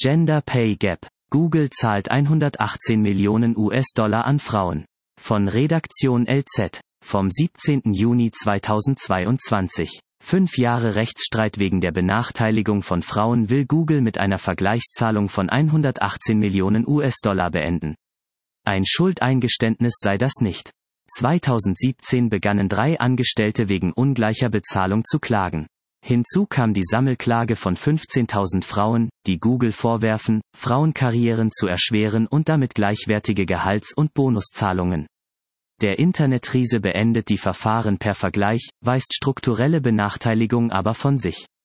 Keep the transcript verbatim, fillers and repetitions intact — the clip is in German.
Gender Pay Gap. Google zahlt hundertachtzehn Millionen U S-Dollar an Frauen. Von Redaktion L Z. Vom siebzehnten Juni zweitausendzweiundzwanzig. Fünf Jahre Rechtsstreit wegen der Benachteiligung von Frauen will Google mit einer Vergleichszahlung von hundertachtzehn Millionen U S-Dollar beenden. Ein Schuldeingeständnis sei das nicht. zweitausendsiebzehn begannen drei Angestellte wegen ungleicher Bezahlung zu klagen. Hinzu kam die Sammelklage von fünfzehntausend Frauen, die Google vorwerfen, Frauenkarrieren zu erschweren und damit gleichwertige Gehalts- und Bonuszahlungen. Der Internetriese beendet die Verfahren per Vergleich, weist strukturelle Benachteiligung aber von sich.